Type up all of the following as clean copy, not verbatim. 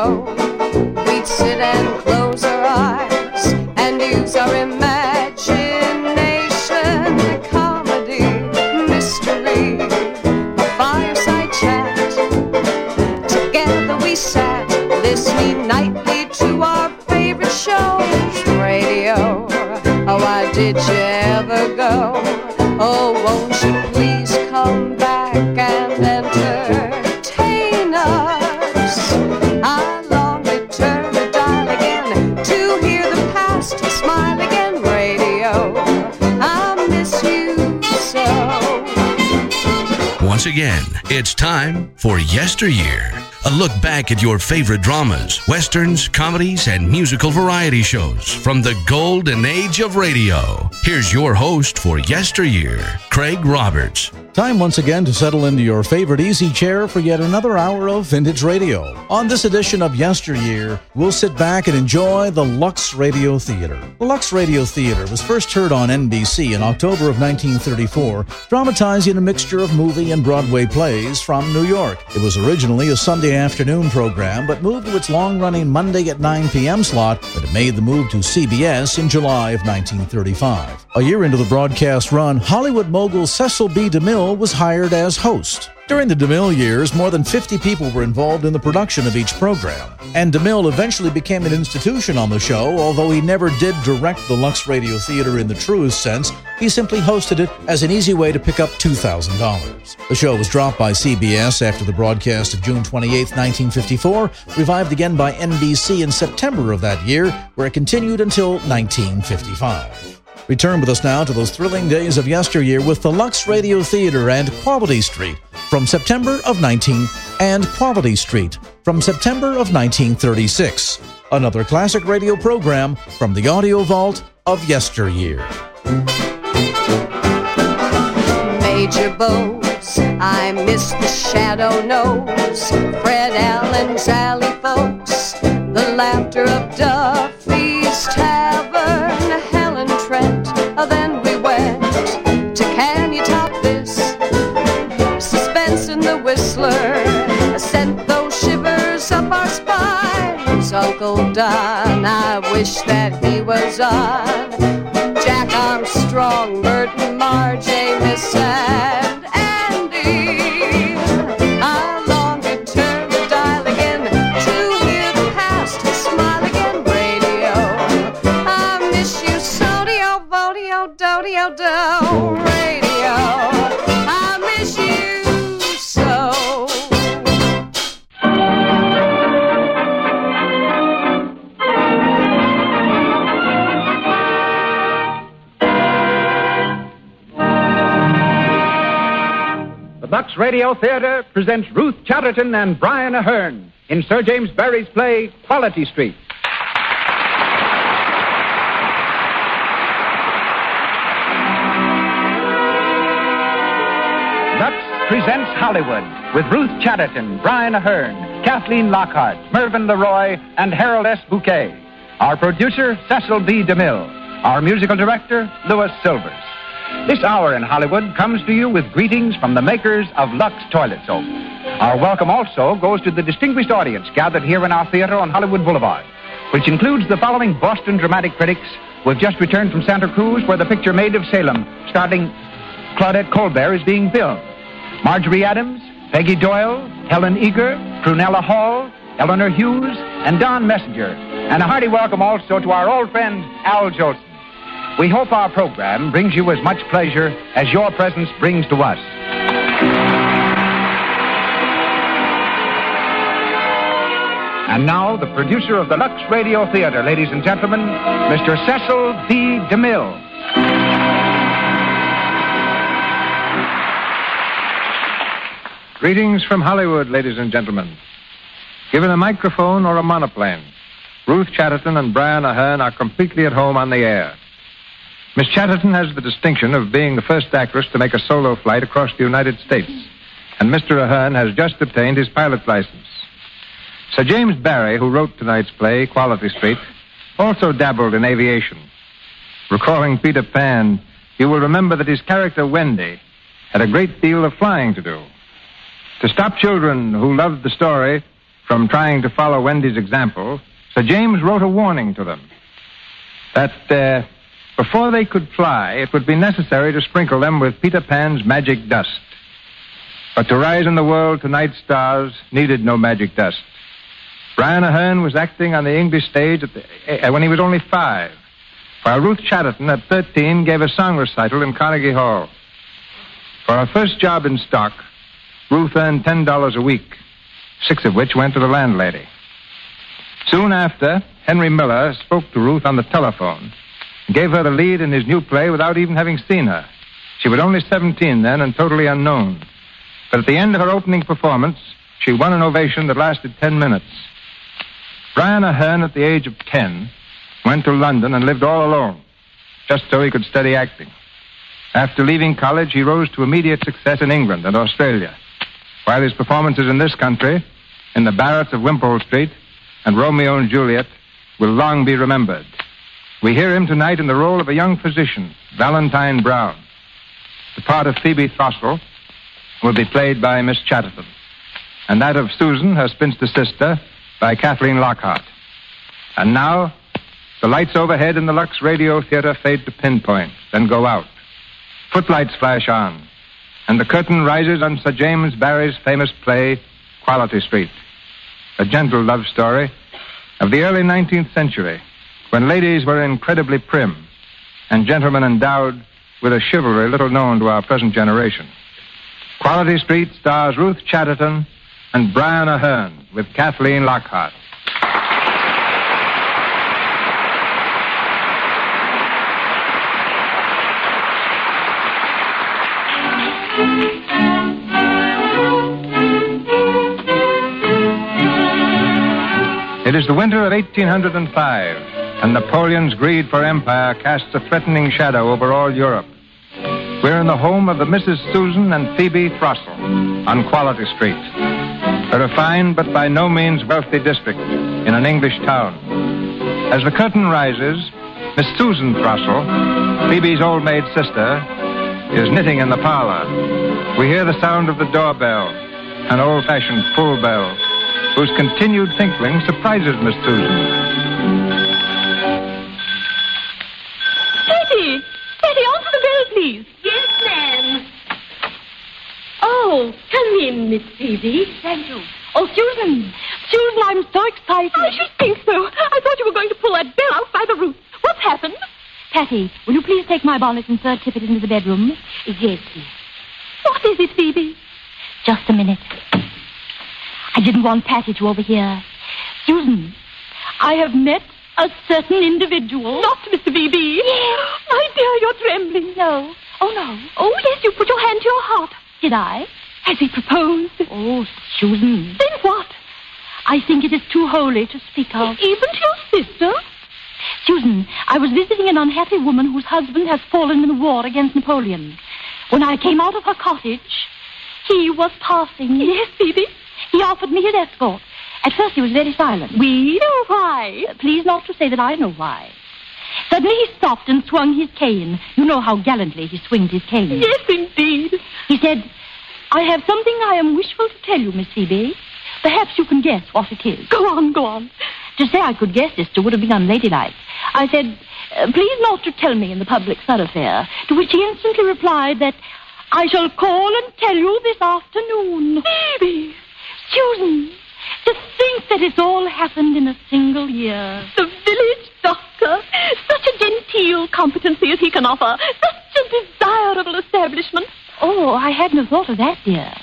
radio, we'd sit and close our eyes and use our imagination. Comedy, mystery, a fireside chat. Together we sat, listening nightly to our favorite shows. Radio, oh, why did you ever go? Oh, won't you please come back and entertain us? I long to turn the dial again to hear the past smile again. Radio, I miss you so. Once again, it's time for Yesteryear. A look back at your favorite dramas, westerns, comedies, and musical variety shows from the golden age of radio. Here's your host for Yesteryear, Craig Roberts. Time once again to settle into your favorite easy chair for yet another hour of vintage radio. On this edition of Yesteryear, we'll sit back and enjoy the Lux Radio Theater. The Lux Radio Theater was first heard on NBC in October of 1934, dramatizing a mixture of movie and Broadway plays from New York. It was originally a Sunday afternoon program, but moved to its long-running Monday at 9 p.m. slot, but it made the move to CBS in July of 1935. A year into the broadcast run, Hollywood mogul Cecil B. DeMille was hired as host. During the DeMille years, more than 50 people were involved in the production of each program, and DeMille eventually became an institution on the show. Although he never did direct the Lux Radio Theater in the truest sense, he simply hosted it as an easy way to pick up $2,000. The show was dropped by CBS after the broadcast of June 28, 1954, revived again by NBC in September of that year, where it continued until 1955. Return with us now to those thrilling days of yesteryear with the Lux Radio Theater and Quality Street from September of Quality Street from September of 1936. Another classic radio program from the audio vault of yesteryear. Major Bose, I miss the Shadow Nose, Fred Allen's Alley Folks, the laughter of Duffy's Tavern, Helen Trent. Then we went to Can You Top This? Suspense in the Whistler sent those shivers up our spines. Uncle Don, I wish that he was on. Jack Armstrong, Merton, Marge, Amos, and Andy. I long to turn the dial again to hear the past smile again. Radio, I miss you so. Vodio, dodio, do. Radio, I miss you so. The Lux Radio Theater presents Ruth Chatterton and Brian Ahern in Sir James Barrie's play Quality Street. Lux presents Hollywood with Ruth Chatterton, Brian Ahern, Kathleen Lockhart, Mervyn LeRoy, and Harold S. Bouquet. Our producer, Cecil B. DeMille. Our musical director, Louis Silvers. This hour in Hollywood comes to you with greetings from the makers of Lux Toilet Soap. Our welcome also goes to the distinguished audience gathered here in our theater on Hollywood Boulevard, which includes the following Boston dramatic critics who have just returned from Santa Cruz, where the picture Maid of Salem, starring Claudette Colbert, is being filmed. Marjorie Adams, Peggy Doyle, Helen Eager, Prunella Hall, Eleanor Hughes, and Don Messenger. And a hearty welcome also to our old friend, Al Jolson. We hope our program brings you as much pleasure as your presence brings to us. And now, the producer of the Lux Radio Theater, ladies and gentlemen, Mr. Cecil B. DeMille. Greetings from Hollywood, ladies and gentlemen. Given a microphone or a monoplane, Ruth Chatterton and Brian Ahern are completely at home on the air. Miss Chatterton has the distinction of being the first actress to make a solo flight across the United States, and Mr. Ahern has just obtained his pilot's license. Sir James Barrie, who wrote tonight's play, Quality Street, also dabbled in aviation. Recalling Peter Pan, you will remember that his character, Wendy, had a great deal of flying to do. To stop children who loved the story, from trying to follow Wendy's example, Sir James wrote a warning to them that before they could fly, it would be necessary to sprinkle them with Peter Pan's magic dust. But to rise in the world to night stars needed no magic dust. Brian Aherne was acting on the English stage when he was only 5, while Ruth Chatterton, at 13, gave a song recital in Carnegie Hall. For her first job in stock, Ruth earned $10 a week, 6 of which went to the landlady. Soon after, Henry Miller spoke to Ruth on the telephone and gave her the lead in his new play without even having seen her. She was only 17 then and totally unknown. But at the end of her opening performance, she won an ovation that lasted 10 minutes. Brian Aherne, at the age of 10, went to London and lived all alone, just so he could study acting. After leaving college, he rose to immediate success in England and Australia, while his performances in this country, in the Barretts of Wimpole Street and Romeo and Juliet, will long be remembered. We hear him tonight in the role of a young physician, Valentine Brown. The part of Phoebe Throstle will be played by Miss Chatterton, and that of Susan, her spinster sister, by Kathleen Lockhart. And now, the lights overhead in the Lux Radio Theater fade to pinpoint, then go out. Footlights flash on, and the curtain rises on Sir James Barrie's famous play, Quality Street, a gentle love story of the early 19th century, when ladies were incredibly prim and gentlemen endowed with a chivalry little known to our present generation. Quality Street stars Ruth Chatterton and Brian Aherne with Kathleen Lockhart. It is the winter of 1805, and Napoleon's greed for empire casts a threatening shadow over all Europe. We're in the home of the Mrs. Susan and Phoebe Throstle on Quality Street, a refined but by no means wealthy district in an English town. As the curtain rises, Miss Susan Throstle, Phoebe's old maid sister, is knitting in the parlor. We hear the sound of the doorbell, an old-fashioned full bell, whose continued tinkling surprises Miss Susan. Betty! Betty, answer the bell, please. Yes, ma'am. Oh, come in, Miss Phoebe. Thank you. Oh, Susan. Susan, I'm so excited. I should think so. I thought you were going to pull that bell out by the roots. What's happened? Patty, will you please take my bonnet and Sir Tippett into the bedroom? Yes, miss. What is it, Phoebe? Just a minute. I didn't want Patty to overhear. Susan, I have met a certain individual. Not Mr. Phoebe. Yes. My dear, you're trembling. No. Oh, no. Oh, yes, you put your hand to your heart. Did I? Has he proposed? Oh, Susan. Then what? I think it is too holy to speak of. Even to your sister? Susan, I was visiting an unhappy woman whose husband has fallen in the war against Napoleon. When I came out of her cottage, he was passing. Yes, Phoebe. He offered me his escort. At first he was very silent. We know why. Please not to say that I know why. Suddenly he stopped and swung his cane. You know how gallantly he swings his cane. Yes, indeed. He said, I have something I am wishful to tell you, Miss Phoebe. Perhaps you can guess what it is. Go on, go on. To say I could guess this would have been unladylike. I said, please not to tell me in the public thoroughfare, to which he instantly replied that I shall call and tell you this afternoon. Phoebe! Susan, to think that it's all happened in a single year. The village doctor, such a genteel competency as he can offer, such a desirable establishment. Oh, I hadn't thought of that, dear.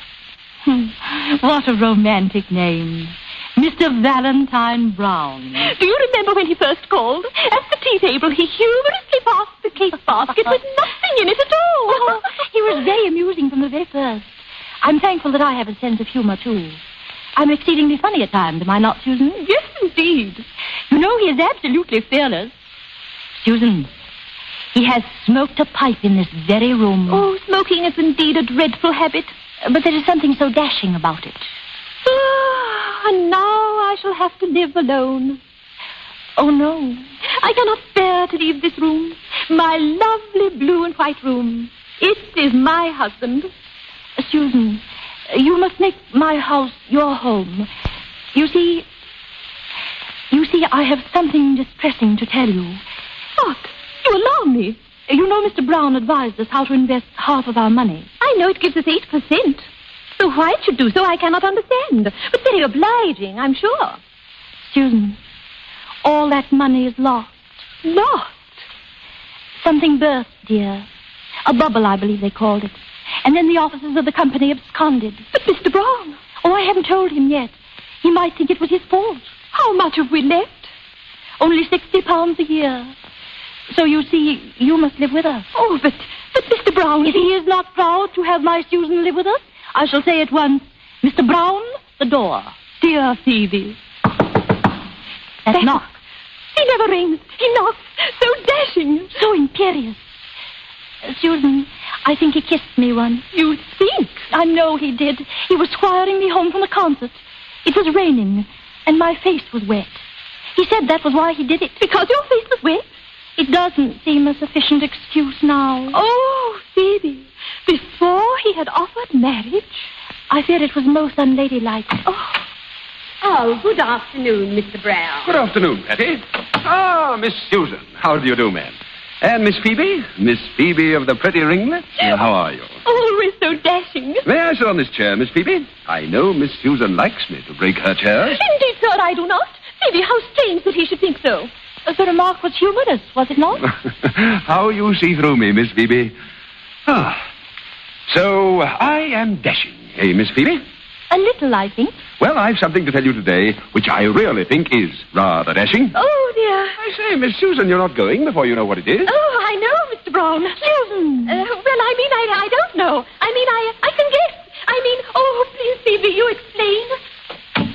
What a romantic name. Mr. Valentine Brown. Do you remember when he first called? At the tea table, he humorously passed the cake basket with nothing in it at all. Oh, he was very amusing from the very first. I'm thankful that I have a sense of humor, too. I'm exceedingly funny at times, am I not, Susan? Yes, indeed. You know, he is absolutely fearless. Susan, he has smoked a pipe in this very room. Oh, smoking is indeed a dreadful habit. But there is something so dashing about it. And now I shall have to live alone. Oh, no. I cannot bear to leave this room. My lovely blue and white room. It is my husband. Susan, you must make my house your home. You see, I have something distressing to tell you. What? You alarm me. You know Mr. Brown advised us how to invest half of our money. I know it gives us 8%. So why it should do so, I cannot understand. But very obliging, I'm sure. Susan, all that money is lost. Lost? Something burst, dear. A bubble, I believe they called it. And then the officers of the company absconded. But Mr. Brown... Oh, I haven't told him yet. He might think it was his fault. How much have we left? Only £60 a year. So you see, you must live with us. Oh, but Mr. Brown... If he is not proud to have my Susan live with us, I shall say at once, Mr. Brown, the door. Dear Phoebe. That knock. He never rings. He knocks. So dashing. So imperious. Susan, I think he kissed me once. You think? I know he did. He was squiring me home from the concert. It was raining, and my face was wet. He said that was why he did it. Because your face was wet? It doesn't seem a sufficient excuse now. Oh, Phoebe. Before he had offered marriage? I fear it was most unladylike. Oh, good afternoon, Mr. Brown. Good afternoon, Patty. Ah, Miss Susan. How do you do, ma'am? And Miss Phoebe? Miss Phoebe of the pretty ringlets? How are you? Always so dashing. May I sit on this chair, Miss Phoebe? I know Miss Susan likes me to break her chairs. Indeed, sir, I do not. Phoebe, how strange that he should think so. The remark was humorous, was it not? How you see through me, Miss Phoebe. So I am dashing, eh, Miss Phoebe? A little, I think. Well, I've something to tell you today, which I really think is rather dashing. Oh, dear. I say, Miss Susan, you're not going before you know what it is. Oh, I know, Mr. Brown. Susan! I don't know. I can guess. Oh, please, Phoebe, you explain.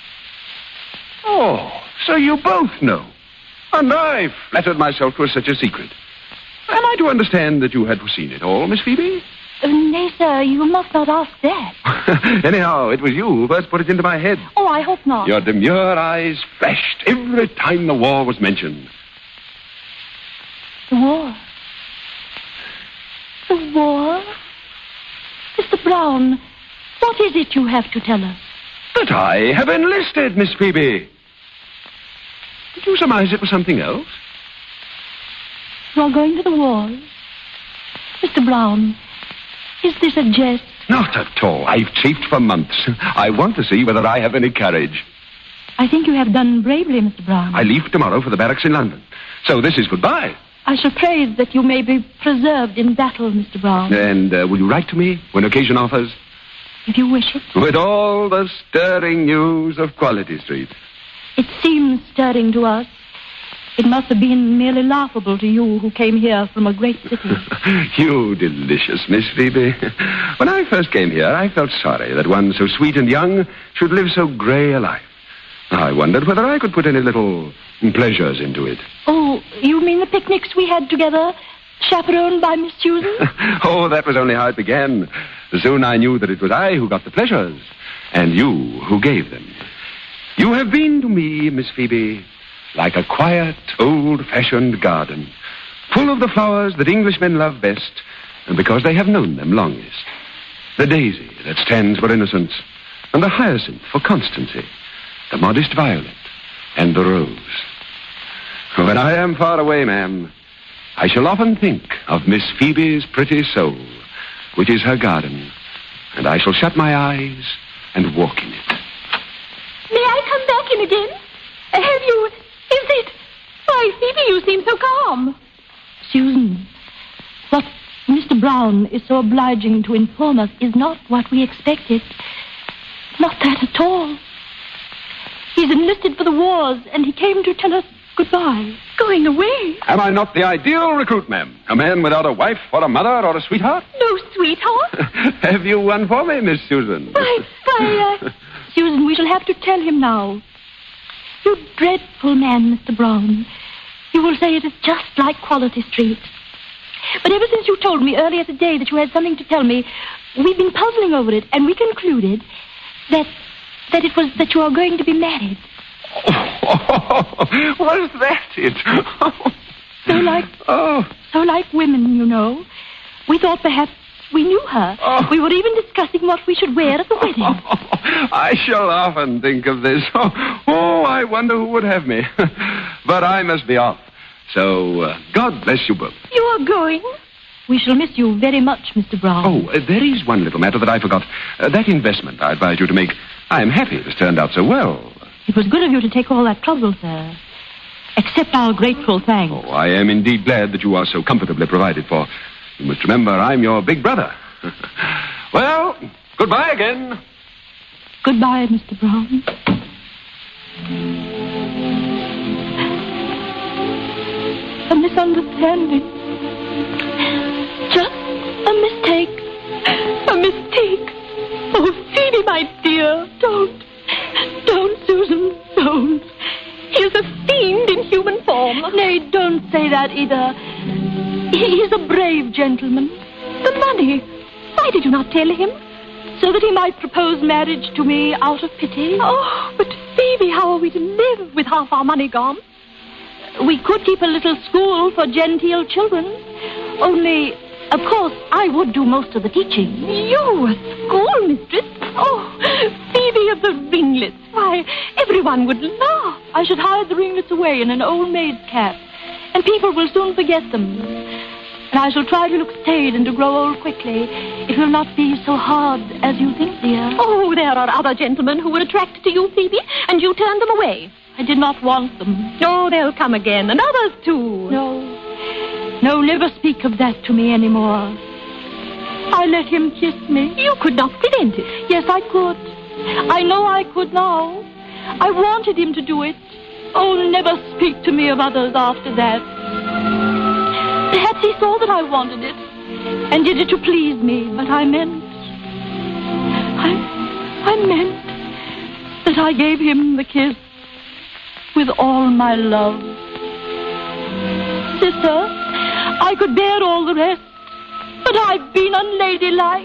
Oh, so you both know. And I flattered myself 'twas such a secret. Am I to understand that you had foreseen it all, Miss Phoebe? Nay, sir, you must not ask that. Anyhow, it was you who first put it into my head. Oh, I hope not. Your demure eyes flashed every time the war was mentioned. The war? The war? Mr. Brown, what is it you have to tell us? That I have enlisted, Miss Phoebe. Did you surmise it was something else? You are going to the wars? Mr. Brown, is this a jest? Not at all. I've chafed for months. I want to see whether I have any courage. I think you have done bravely, Mr. Brown. I leave tomorrow for the barracks in London. So this is goodbye. I shall pray that you may be preserved in battle, Mr. Brown. And will you write to me when occasion offers? If you wish it. With all the stirring news of Quality Street. It seems stirring to us. It must have been merely laughable to you who came here from a great city. You delicious Miss Phoebe. When I first came here, I felt sorry that one so sweet and young should live so grey a life. I wondered whether I could put any little pleasures into it. Oh, you mean the picnics we had together, chaperoned by Miss Susan? Oh, that was only how it began. Soon I knew that it was I who got the pleasures, and you who gave them. You have been to me, Miss Phoebe, like a quiet, old-fashioned garden, full of the flowers that Englishmen love best, and because they have known them longest. The daisy that stands for innocence, and the hyacinth for constancy, the modest violet, and the rose. When I am far away, ma'am, I shall often think of Miss Phoebe's pretty soul, which is her garden, and I shall shut my eyes and walk in it. May I come back in again? Have you... Is it... Why, Phoebe, you seem so calm. Susan, what Mr. Brown is so obliging to inform us is not what we expected. Not that at all. He's enlisted for the wars, and he came to tell us goodbye. Going away? Am I not the ideal recruit, ma'am? A man without a wife or a mother or a sweetheart? No sweetheart? Have you one for me, Miss Susan? Susan, we shall have to tell him now. You dreadful man, Mr. Brown. You will say it is just like Quality Street. But ever since you told me earlier today that you had something to tell me, we've been puzzling over it, and we concluded that it was that you are going to be married. Oh, was that it? So like women, you know. We thought perhaps We knew her. Oh. We were even discussing what we should wear at the wedding. I shall often think of this. Oh, I wonder who would have me. But I must be off. So, God bless you both. You are going? We shall miss you very much, Mr. Brown. Oh, there is one little matter that I forgot. That investment I advised you to make. I am happy it has turned out so well. It was good of you to take all that trouble, sir. Accept our grateful thanks. Oh, I am indeed glad that you are so comfortably provided for. You must remember I'm your big brother. Well, goodbye again. Goodbye, Mr. Brown. A misunderstanding. Just a mistake. A mistake. Oh, Phoebe, my dear, don't, Susan, don't. He is a fiend in human form. Nay, don't say that either. He is a brave gentleman. The money. Why did you not tell him? So that he might propose marriage to me out of pity. Oh, but Phoebe, how are we to live with half our money gone? We could keep a little school for genteel children. Only, of course, I would do most of the teaching. You, a schoolmistress? Oh, Phoebe of the ringlets. Why, everyone would laugh. I should hide the ringlets away in an old maid's cap, and people will soon forget them. And I shall try to look staid and to grow old quickly. It will not be so hard as you think, dear. Oh, there are other gentlemen who were attracted to you, Phoebe, and you turned them away. I did not want them. Oh, they'll come again, and others too. No, never speak of that to me anymore. I let him kiss me. You could not prevent it. Yes, I could. I know I could now. I wanted him to do it. Oh, never speak to me of others after that. Perhaps he saw that I wanted it and did it to please me, but I meant that I gave him the kiss with all my love. Sister, I could bear all the rest, but I've been unladylike.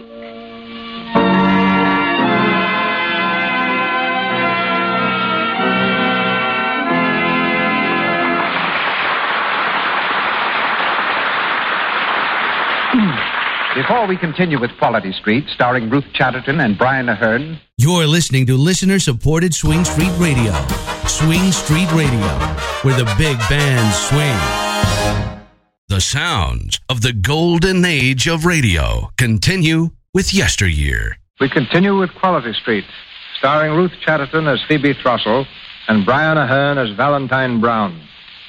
Before we continue with Quality Street, starring Ruth Chatterton and Brian Ahern, You're listening to listener-supported Swing Street Radio. Swing Street Radio, where the big bands swing. The sounds of the golden age of radio continue with Yesteryear. We continue with Quality Street, starring Ruth Chatterton as Phoebe Throssell and Brian Ahern as Valentine Brown.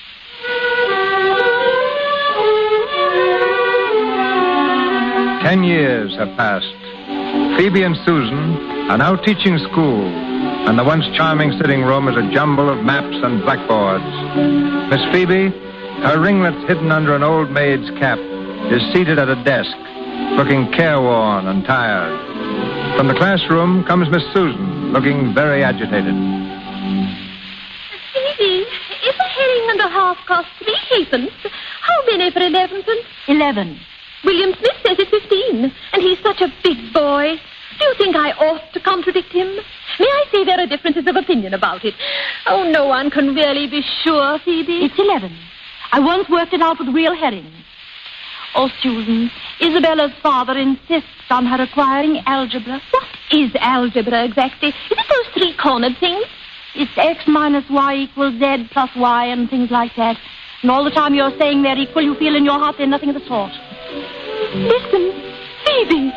"10 years have passed. Phoebe and Susan are now teaching school, and the once charming sitting room is a jumble of maps and blackboards. Miss Phoebe, her ringlets hidden under an old maid's cap, is seated at a desk, looking careworn and tired. From the classroom comes Miss Susan, looking very agitated. Phoebe, if a herring and a half costs 3 halfpence, how many for 11pence? 11. William Smith says it's 15, and he's such a big boy. Do you think I ought to contradict him? May I say there are differences of opinion about it? Oh, no one can really be sure, Phoebe. It's 11. I once worked it out with real herrings. Oh, Susan, Isabella's father insists on her acquiring algebra. What is algebra exactly? Is it those 3-cornered things? It's X minus Y equals Z plus Y and things like that. And all the time you're saying they're equal, you feel in your heart they're nothing of the sort. Listen, Phoebe.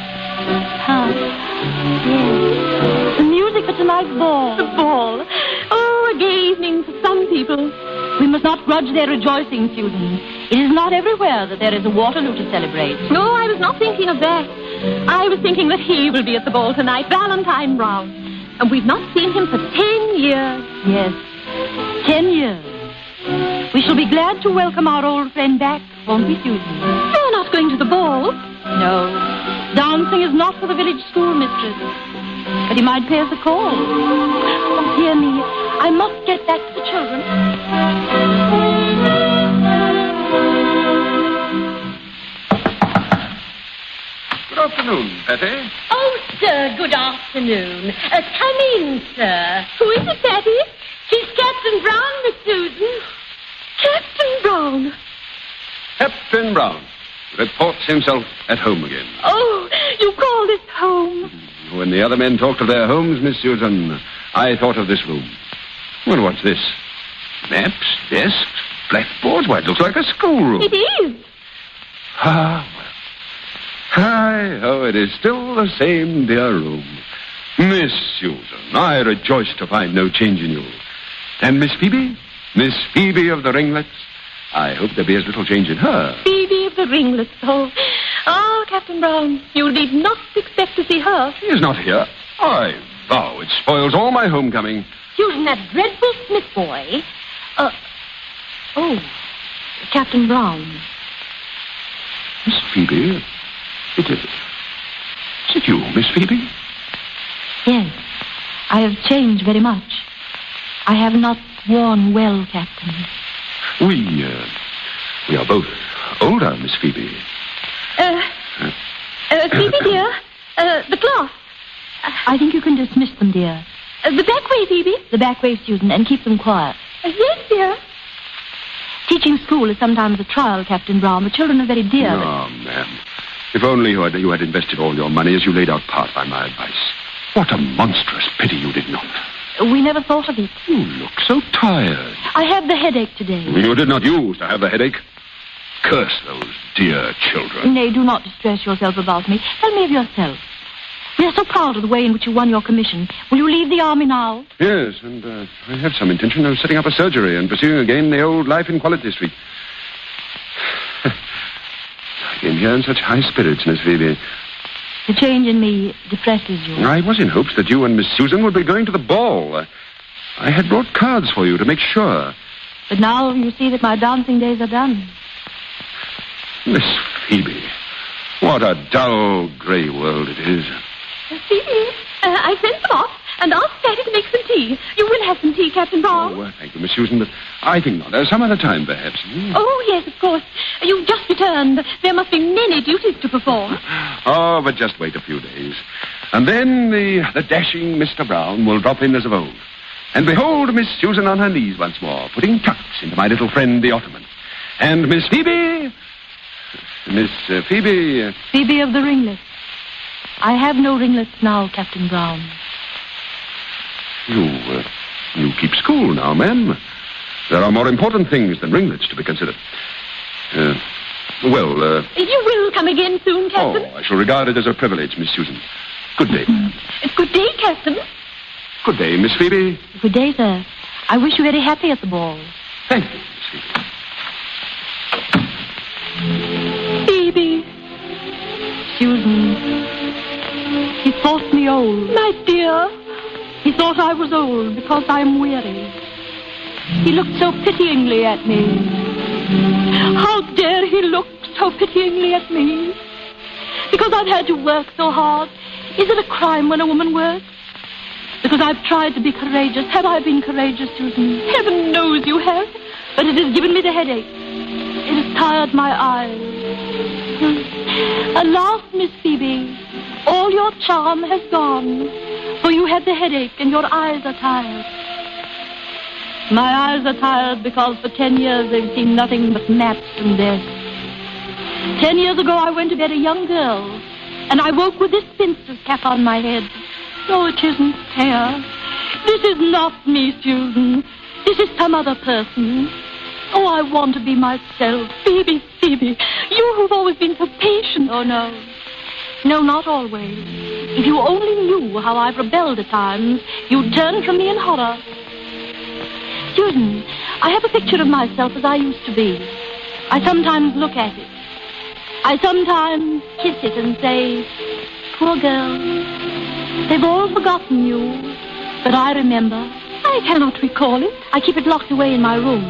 Yes. The music at tonight's ball. The ball. Oh, a gay evening for some people. We must not grudge their rejoicing, Susan. It is not everywhere that there is a Waterloo to celebrate. No, I was not thinking of that. I was thinking that he will be at the ball tonight, Valentine Brown. And we've not seen him for 10 years. Yes, 10 years. We shall be glad to welcome our old friend back, won't we, Susan? You're not going to the ball. No. Dancing is not for the village schoolmistress. But he might pay us a call. Oh, dear me. I must get back to the children. Good afternoon, Patty. Oh, sir, good afternoon. Come in, sir. Who is it, Patty? She's Captain Brown, Miss Susan. Captain Brown. Captain Brown. reports himself at home again. Oh, you call this home? When the other men talked of their homes, Miss Susan, I thought of this room. Well, what's this? Maps, desks, blackboards. Why, it looks like a schoolroom. It is. Ah, well. Hi, oh, it is still the same dear room. Miss Susan, I rejoice to find no change in you. And Miss Phoebe? Miss Phoebe of the Ringlets? I hope there be as little change in her. Phoebe of the Ringlets, oh. Oh, Captain Brown, you need not expect to see her. She is not here. I vow it spoils all my homecoming. Susan, that dreadful Smith boy. Captain Brown. Miss Phoebe? Is it you, Miss Phoebe? Yes, I have changed very much. I have not worn well, Captain. We are both older, Miss Phoebe. Phoebe, dear, the cloth. I think you can dismiss them, dear. The back way, Phoebe. The back way, Susan, and keep them quiet. Yes, dear. Teaching school is sometimes a trial, Captain Brown. The children are very dear. Oh, ma'am. If only you had invested all your money as you laid out part by my advice. What a monstrous pity you did not. We never thought of it. You look so tired. I have the headache today. You did not use to have the headache. Curse those dear children. Nay, do not distress yourself about me. Tell me of yourself. We are so proud of the way in which you won your commission. Will you leave the army now? Yes, and I have some intention of setting up a surgery and pursuing again the old life in Quality Street. I came here in such high spirits, Miss Phoebe. The change in me depresses you. I was in hopes that you and Miss Susan would be going to the ball. I had brought cards for you to make sure. But now you see that my dancing days are done. Miss Phoebe, what a dull, grey world it is. Phoebe, I sent them off and asked Daddy to make some tea. You will have some tea, Captain Brown. Oh, thank you, Miss Susan, but I think not. Some other time, perhaps. Oh, yes, of course. You've just returned. There must be many duties to perform. Oh, but just wait a few days. And then the dashing Mr. Brown will drop in as of old. And behold Miss Susan on her knees once more, putting tucks into my little friend, the Ottoman. And Miss Phoebe... Miss Phoebe... Phoebe of the Ringlets. I have no ringlets now, Captain Brown. You keep school now, ma'am. There are more important things than ringlets to be considered. You will come again soon, Captain? Oh, I shall regard it as a privilege, Miss Susan. Good day. Good day, Captain. Good day, Miss Phoebe. Good day, sir. I wish you very happy at the ball. Thank you, Miss Phoebe. Phoebe. Susan. He thought me old. My dear. He thought I was old because I am weary. He looked so pityingly at me. How dare he look so pityingly at me? Because I've had to work so hard. Is it a crime when a woman works? Because I've tried to be courageous. Have I been courageous, Susan? Heaven knows you have. But it has given me the headache. It has tired my eyes. Alas, Miss Phoebe, all your charm has gone. For you have the headache and your eyes are tired. My eyes are tired because for 10 years they've seen nothing but maps and death. 10 years ago I went to bed a young girl, and I woke with this spinster's cap on my head. No, it isn't fair. This is not me, Susan. This is some other person. Oh, I want to be myself. Phoebe, Phoebe, you who've always been so patient. Oh, no. No, not always. If you only knew how I've rebelled at times, you'd turn from me in horror. Susan, I have a picture of myself as I used to be. I sometimes look at it. I sometimes kiss it and say, poor girl, they've all forgotten you, but I remember. I cannot recall it. I keep it locked away in my room.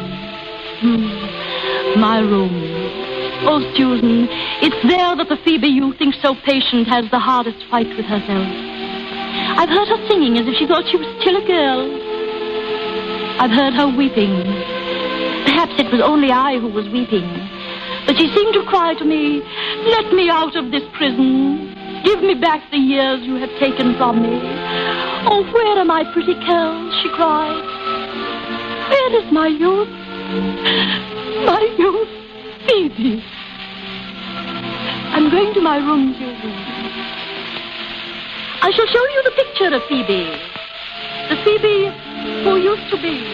My room. Oh, Susan, it's there that the Phoebe you think so patient has the hardest fight with herself. I've heard her singing as if she thought she was still a girl. I've heard her weeping. Perhaps it was only I who was weeping. But she seemed to cry to me, let me out of this prison. Give me back the years you have taken from me. Oh, where are my pretty curls, she cried. Where is my youth? My youth, Phoebe. going to my room, Susan. I shall show you the picture of Phoebe. The Phoebe who used to be.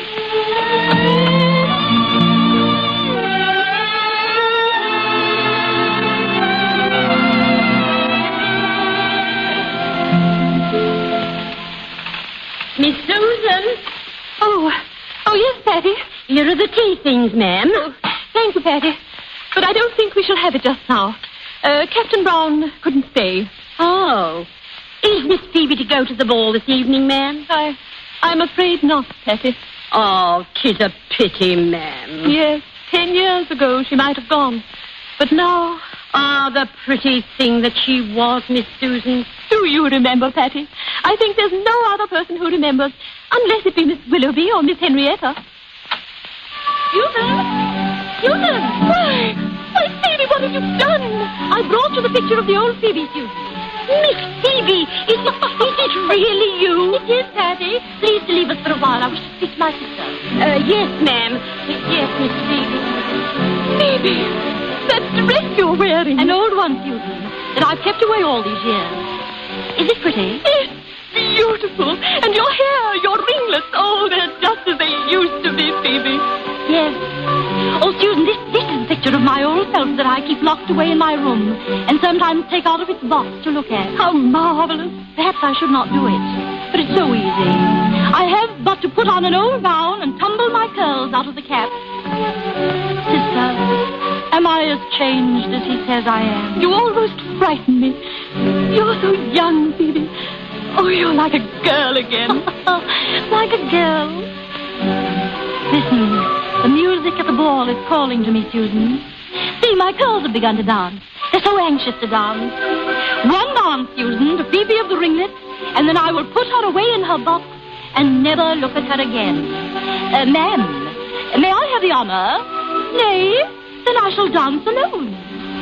Miss Susan? Oh, yes, Patty. Here are the tea things, ma'am. Oh, thank you, Patty. But I don't think we shall have it just now. Captain Brown couldn't stay. Oh. Is Miss Phoebe to go to the ball this evening, ma'am? I'm afraid not, Patty. Oh, 'tis a pity, ma'am. Yes, 10 years ago she might have gone. But now... Ah, the pretty thing that she was, Miss Susan. Do you remember, Patty? I think there's no other person who remembers, unless it be Miss Willoughby or Miss Henrietta. Susan! Susan! Why, Phoebe, what have you done? I brought you the picture of the old Phoebe, Susan. Miss Phoebe, is it really you? It is, Patty. Please to leave us for a while. I wish to speak to my sister. Yes, ma'am. Yes, Miss Phoebe. Phoebe, that dress you're wearing. An old one, Susan, that I've kept away all these years. Is it pretty? It's beautiful. And your hair, your ringlets, oh, they're just as they used to be, Phoebe. Yes. Oh, Susan, this is a picture of my old self that I keep locked away in my room and sometimes take out of its box to look at. How marvelous. Perhaps I should not do it, but it's so easy. I have but to put on an old gown and tumble my curls out of the cap. Sister, am I as changed as he says I am? You almost frighten me. You're so young, Phoebe. Oh, you're like a girl again. Like a girl. Listen, the music at the ball is calling to me, Susan. See, my curls have begun to dance. They're so anxious to dance. One dance, Susan, to Phoebe of the ringlets, and then I will put her away in her box and never look at her again. Ma'am, may I have the honor? Nay, then I shall dance alone.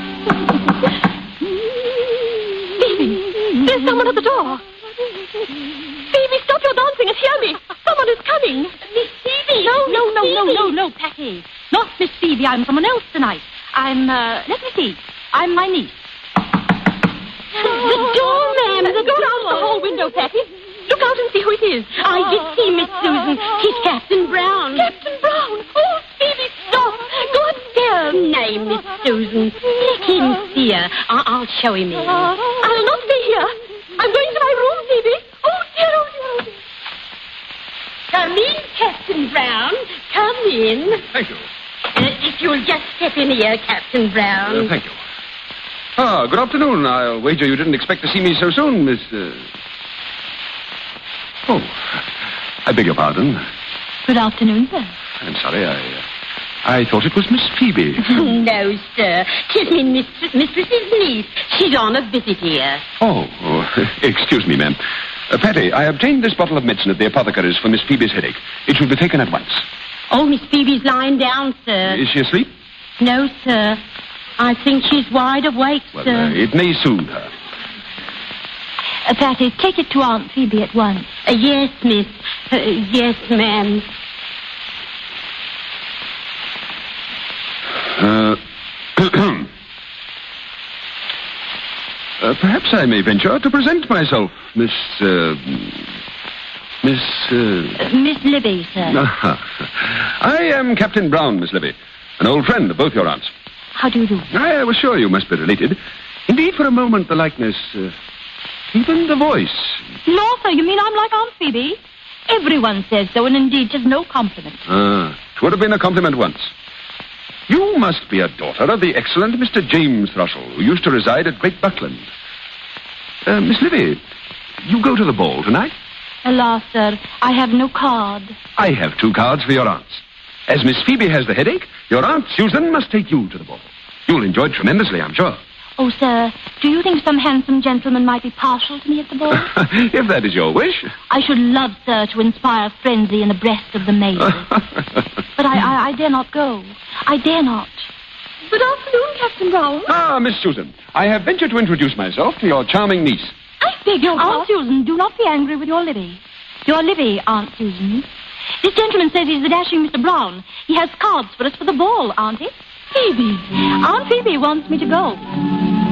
Phoebe, there's someone at the door. Phoebe, stop your dancing and hear me. Someone is coming. Miss Phoebe. No, Patty. Not Miss Phoebe. I'm someone else tonight. let me see. I'm my niece. The door, ma'am. Go down to the hall window, Patty. Look out and see who it is. I did see Miss Susan. He's Captain Brown. Captain Brown? Oh, Phoebe, stop. Go upstairs. Nay, Miss Susan. Let him see her. I'll show him in. I'll not stay here. I'm going to my room, Phoebe. Oh, dear, oh, dear, oh, dear. Come in, Captain Brown. Come in. Thank you. If you'll just step in here, Captain Brown. Thank you. Good afternoon. I'll wager you didn't expect to see me so soon, Miss... Oh, I beg your pardon. Good afternoon, sir. I'm sorry, I thought it was Miss Phoebe. No, sir. 'Tis me Mistress's niece. She's on a visit here. Oh, excuse me, ma'am. Patty, I obtained this bottle of medicine at the apothecary's for Miss Phoebe's headache. It should be taken at once. Oh, Miss Phoebe's lying down, sir. Is she asleep? No, sir. I think she's wide awake, Well, sir. it may soothe her. Patty, take it to Aunt Phoebe at once. Yes, miss. Yes, ma'am. Perhaps I may venture to present myself, Miss Libby, sir. I am Captain Brown, Miss Libby, an old friend of both your aunts. How do you do? I was sure you must be related. Indeed, for a moment, the likeness, even the voice. No, sir, you mean I'm like Aunt Phoebe? Everyone says so, and indeed, 'tis no compliment. It would have been a compliment once. You must be a daughter of the excellent Mr. James Thrushell, who used to reside at Great Buckland. Miss Libby, you go to the ball tonight? Alas, sir, I have no card. I have 2 cards for your aunts. As Miss Phoebe has the headache, your Aunt Susan must take you to the ball. You'll enjoy it tremendously, I'm sure. Oh, sir, do you think some handsome gentleman might be partial to me at the ball? If that is your wish. I should love, sir, to inspire frenzy in the breast of the maid. But I dare not go. I dare not. Good afternoon, Captain Brown. Miss Susan, I have ventured to introduce myself to your charming niece. I beg your pardon. Aunt Susan, do not be angry with your Libby. Your Libby, Aunt Susan. This gentleman says he's the dashing Mr. Brown. He has cards for us for the ball, auntie. Phoebe. Aunt Phoebe wants me to go.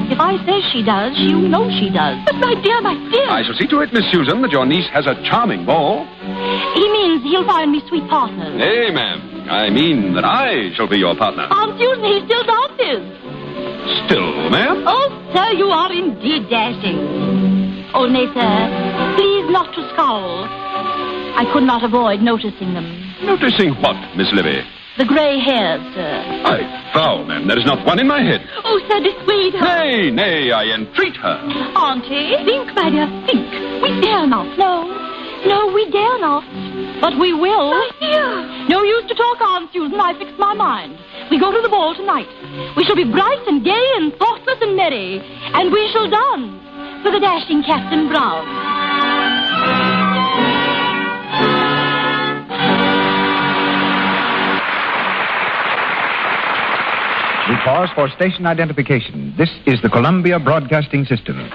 If I say she does, you know she does. But my dear, I shall see to it, Miss Susan, that your niece has a charming ball. He means he'll find me sweet partners. Nay, ma'am. I mean that I shall be your partner. Aunt Susan, he still dances. Still, ma'am? Oh, sir, you are indeed dashing. Oh, nay, sir, please not to scowl. I could not avoid noticing them. Noticing what, Miss Livy? The grey hairs, sir. I vow, ma'am, there is not one in my head. Oh, sir, dissuade her. Nay, nay, I entreat her. Auntie, think, my dear, think. We dare not. No, we dare not. But we will. My dear. No use to talk, Aunt Susan. I fixed my mind. We go to the ball tonight. We shall be bright and gay and thoughtless and merry. And we shall dance for the dashing Captain Brown. We pause for station identification. This is the Columbia Broadcasting System.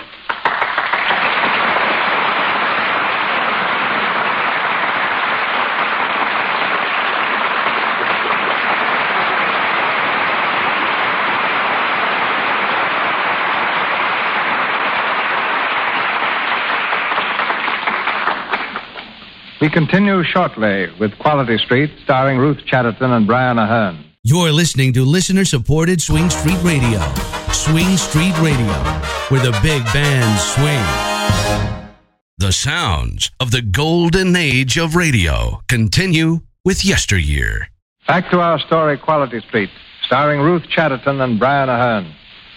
We continue shortly with Quality Street, starring Ruth Chatterton and Brian Ahern. You're listening to listener-supported Swing Street Radio. Swing Street Radio, where the big bands swing. The sounds of the golden age of radio continue with Yesteryear. Back to our story, Quality Street, starring Ruth Chatterton and Brian Ahern.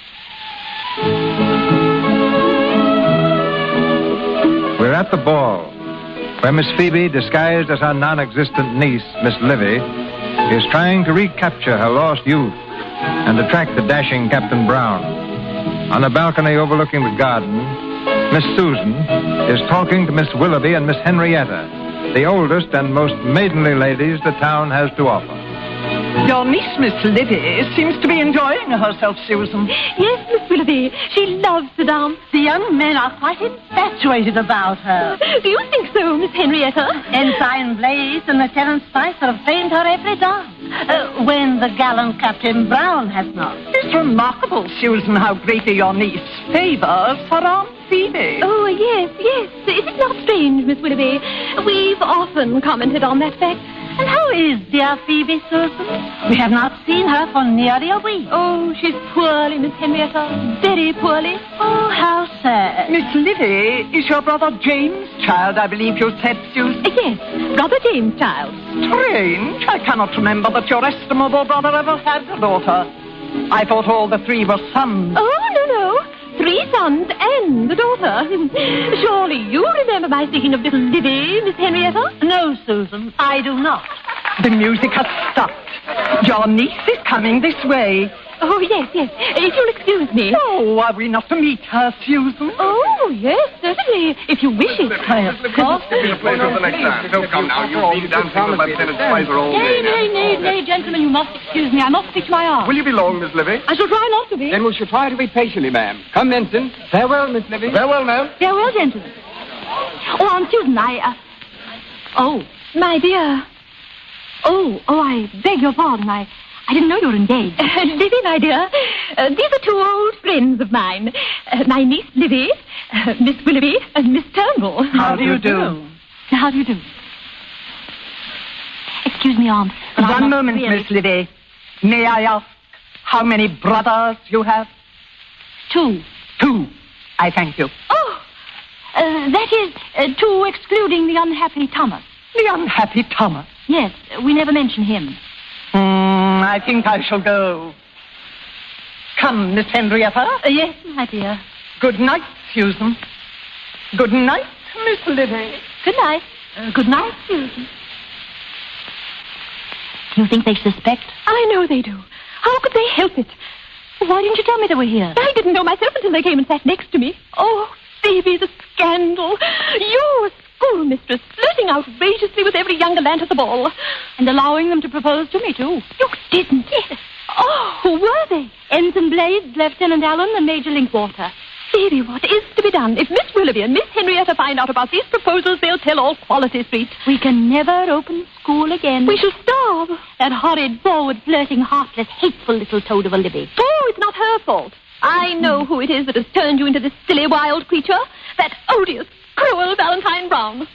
We're at the ball, where Miss Phoebe, disguised as her non-existent niece, Miss Livy, is trying to recapture her lost youth and attract the dashing Captain Brown. On a balcony overlooking the garden, Miss Susan is talking to Miss Willoughby and Miss Henrietta, the oldest and most maidenly ladies the town has to offer. Your niece, Miss Livy, seems to be enjoying herself, Susan. Yes, Miss Willoughby. She loves to dance. The young men are quite infatuated about her. Do you think so, Miss Henrietta? Ensign Blaze and Lieutenant Spicer have trained her every dance, when the gallant Captain Brown has not. It's remarkable, Susan, how greatly your niece favors her Aunt Phoebe. Oh, yes. Is it not strange, Miss Willoughby? We've often commented on that fact. And how is dear Phoebe, Susan? We have not seen her for nearly a week. Oh, she's poorly, Miss Henrietta. Very poorly. Oh, how sad. Miss Livy is your brother James' child, I believe you said, Susan. Yes, brother James' child. Strange. I cannot remember that your estimable brother ever had a daughter. I thought all the three were sons. Oh, no. 3 sons and a daughter. Surely you remember my speaking of little Livy, Miss Henrietta? No, Susan, I do not. The music has stopped. Your niece is coming this way. Oh, yes. If you'll excuse me. Oh, are we not to meet her, Susan? Oh, yes, certainly, if you wish it. Of course. It's been a pleasure for the next time. So come now, you've been dancing with Lieutenant Spicer all day. Nay, gentlemen, you must excuse me. I must fix my arm. Will you be long, Miss Livy? I shall try not to be. Then we shall try to be patiently, ma'am. Come, Ensign. Farewell, Miss Livy. Farewell, ma'am. Farewell, gentlemen. Oh, Aunt Susan, Oh, my dear. Oh, I beg your pardon. I didn't know you were engaged. Livy, my dear, these are 2 old friends of mine. My niece, Livy, Miss Willoughby, and Miss Turnbull. How do you do? How do you do? Excuse me, Aunt. One moment, Miss Livy. May I ask how many brothers you have? 2. 2. I thank you. Oh, that is 2 excluding the unhappy Thomas. The unhappy Thomas? Yes, we never mention him. I think I shall go. Come, Miss Henrietta. Yes, my dear. Good night, Susan. Good night, Miss Livy. Good night. Good night, Susan. You think they suspect? I know they do. How could they help it? Why didn't you tell me they were here? I didn't know myself until they came and sat next to me. Oh, Phoebe, the scandal. You, a schoolmistress, flirting outrageously with every young gallant at the ball. And allowing them to propose to me, too. You didn't? Yes. Oh, who were they? Ensign Blades, Lieutenant Allen, and Major Linkwater. Phoebe, what is to be done? If Miss Willoughby and Miss Henrietta find out about these proposals, they'll tell all Quality Street. We can never open school again. We shall starve. That horrid, forward, flirting, heartless, hateful little toad of a Libby. Oh, it's not her fault. I know who it is that has turned you into this silly, wild creature. That odious, cruel Valentine Brown.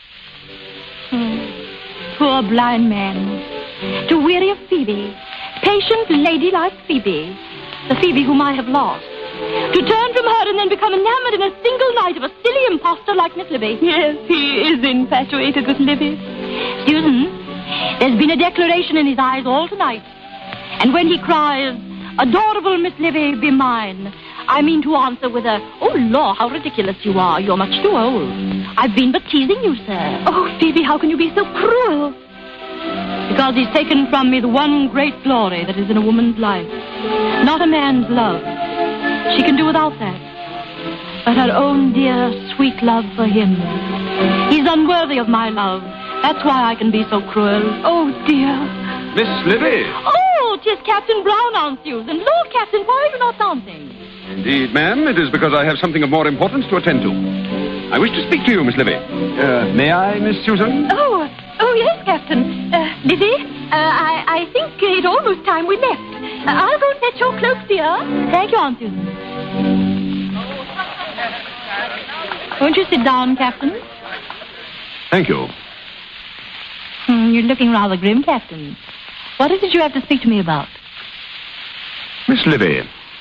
Poor blind man. To weary of Phoebe, patient, ladylike Phoebe, the Phoebe whom I have lost. To turn from her and then become enamored in a single night of a silly impostor like Miss Libby. Yes, he is infatuated with Libby. Susan, there's been a declaration in his eyes all tonight. And when he cries, "Adorable Miss Libby, be mine," I mean to answer with a, "Oh, law, how ridiculous you are. You're much too old. I've been but teasing you, sir." Oh, Phoebe, how can you be so cruel? Because he's taken from me the one great glory that is in a woman's life. Not a man's love. She can do without that. But her own dear, sweet love for him. He's unworthy of my love. That's why I can be so cruel. Oh, dear. Miss Libby. Oh, 'tis Captain Brown, Aunt Susan. Lord, Captain, why are you not dancing? Indeed, ma'am, it is because I have something of more importance to attend to. I wish to speak to you, Miss Libby. May I, Miss Susan? Oh, yes, Captain. Libby, I think it's almost time we left. I'll go fetch your cloak, dear. Thank you, Aunt Susan. Won't you sit down, Captain? Thank you. You're looking rather grim, Captain. What is it you have to speak to me about? Miss Libby.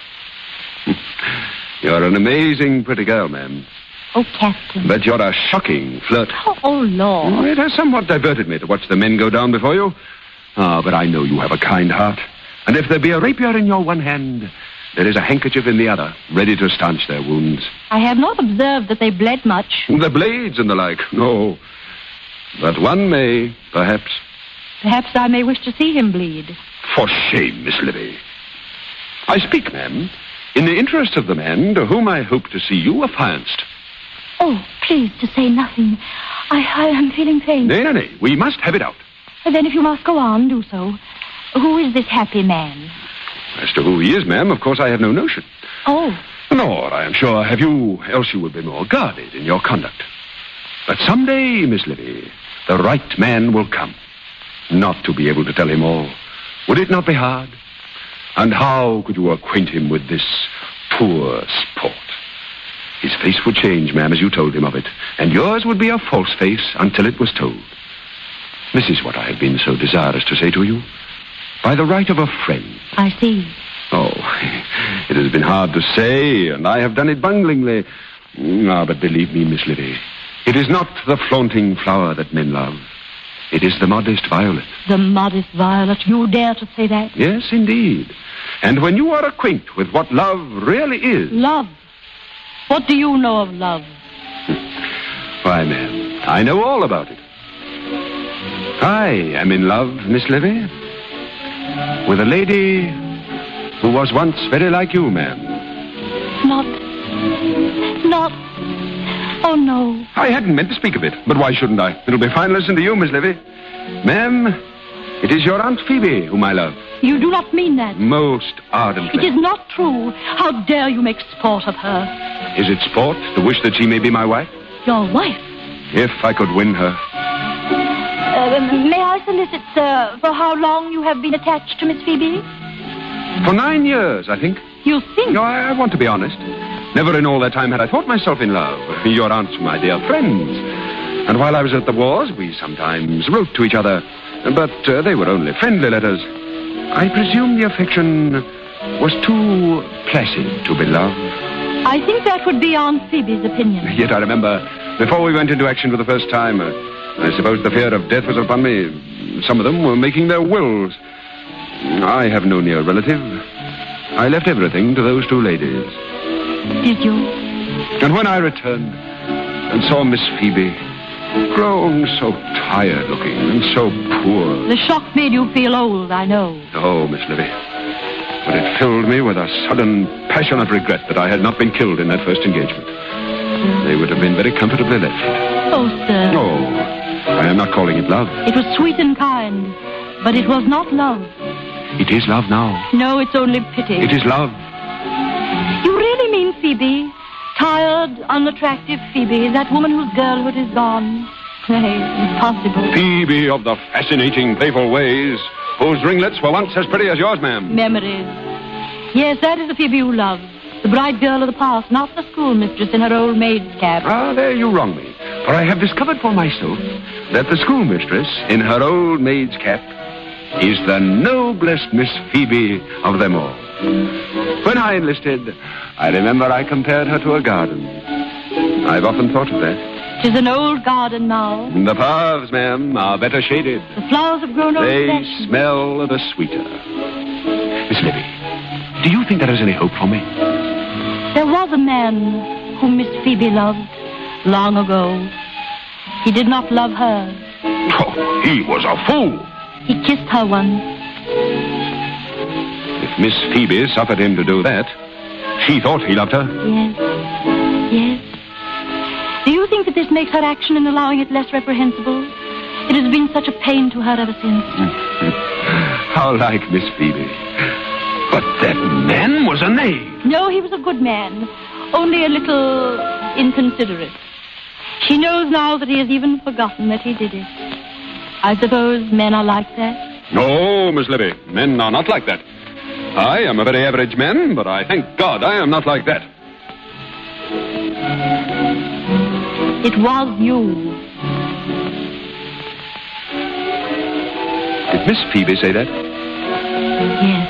You're an amazing pretty girl, ma'am. Oh, Captain. But you're a shocking flirt. Oh, Lord. It has somewhat diverted me to watch the men go down before you. But I know you have a kind heart. And if there be a rapier in your one hand, there is a handkerchief in the other, ready to stanch their wounds. I have not observed that they bled much. The blades and the like, no. But one may, perhaps. Perhaps I may wish to see him bleed. For shame, Miss Libby. I speak, ma'am, in the interest of the man to whom I hope to see you affianced. Oh, please, to say nothing. I am feeling faint. Nay. We must have it out. Then if you must go on, do so. Who is this happy man? As to who he is, ma'am, of course I have no notion. Oh. Nor, I am sure, have you, else you would be more guarded in your conduct. But someday, Miss Libby, the right man will come. Not to be able to tell him all. Would it not be hard? And how could you acquaint him with this poor sport? His face would change, ma'am, as you told him of it, and yours would be a false face until it was told. This is what I have been so desirous to say to you. By the right of a friend. I see. Oh, it has been hard to say, and I have done it bunglingly. But believe me, Miss Libby, it is not the flaunting flower that men love. It is the modest violet. The modest violet? You dare to say that? Yes, indeed. And when you are acquainted with what love really is... Love? What do you know of love? Why, ma'am, I know all about it. I am in love, Miss Libby, with a lady who was once very like you, ma'am. Not... Oh, no. I hadn't meant to speak of it, but why shouldn't I? It'll be fine listen to you, Miss Libby. Ma'am, it is your Aunt Phoebe whom I love. You do not mean that. Most ardently. It is not true. How dare you make sport of her? Is it sport to wish that she may be my wife? Your wife? If I could win her. May I solicit, sir, for how long you have been attached to Miss Phoebe? For 9 years, I think. You think? No, I want to be honest. Never in all that time had I thought myself in love. Your aunts were my dear friends. And while I was at the wars, we sometimes wrote to each other. But they were only friendly letters. I presume the affection was too placid to be love. I think that would be Aunt Phoebe's opinion. Yet I remember, before we went into action for the first time, I suppose the fear of death was upon me. Some of them were making their wills. I have no near relative. I left everything to those two ladies. Did you? And when I returned and saw Miss Phoebe grown so tired looking and so poor... The shock made you feel old, I know. Oh, Miss Libby. But it filled me with a sudden, passionate regret that I had not been killed in that first engagement. They would have been very comfortably left. Oh, sir. No, I am not calling it love. It was sweet and kind, but it was not love. It is love now. No, it's only pity. It is love. You really mean Phoebe? Tired, unattractive Phoebe, that woman whose girlhood is gone? Nay, impossible. Phoebe of the fascinating, playful ways, whose ringlets were once as pretty as yours, ma'am. Memories. Yes, that is the Phoebe you love. The bright girl of the past, not the schoolmistress in her old maid's cap. Ah, there you wrong me. For I have discovered for myself that the schoolmistress in her old maid's cap is the noblest Miss Phoebe of them all. When I enlisted, I remember I compared her to a garden. I've often thought of that. 'Tis an old garden now. The paths, ma'am, are better shaded. The flowers have grown old. They smell the sweeter. Miss Libby, do you think there is any hope for me? There was a man whom Miss Phoebe loved long ago. He did not love her. Oh, he was a fool. He kissed her once. If Miss Phoebe suffered him to do that, she thought he loved her. Yes. Yes. Do you think that this makes her action in allowing it less reprehensible? It has been such a pain to her ever since. How like Miss Phoebe. But that man was a knave. No, he was a good man. Only a little inconsiderate. She knows now that he has even forgotten that he did it. I suppose men are like that? No, Miss Libby. Men are not like that. I am a very average man, but I thank God I am not like that. It was you. Did Miss Phoebe say that? Yes.